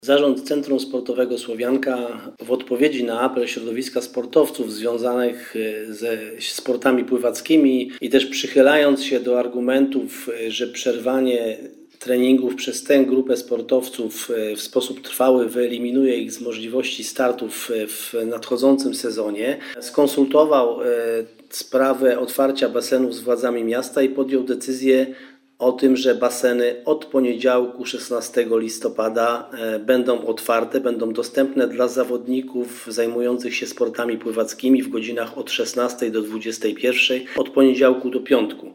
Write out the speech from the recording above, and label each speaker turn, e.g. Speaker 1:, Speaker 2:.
Speaker 1: Zarząd Centrum Sportowego Słowianka w odpowiedzi na apel środowiska sportowców związanych ze sportami pływackimi i też przychylając się do argumentów, że przerwanie treningów przez tę grupę sportowców w sposób trwały wyeliminuje ich z możliwości startów w nadchodzącym sezonie, skonsultował sprawę otwarcia basenów z władzami miasta i podjął decyzję o tym, że baseny od poniedziałku 16 listopada będą otwarte, będą dostępne dla zawodników zajmujących się sportami pływackimi w godzinach od 16 do 21, od poniedziałku do piątku.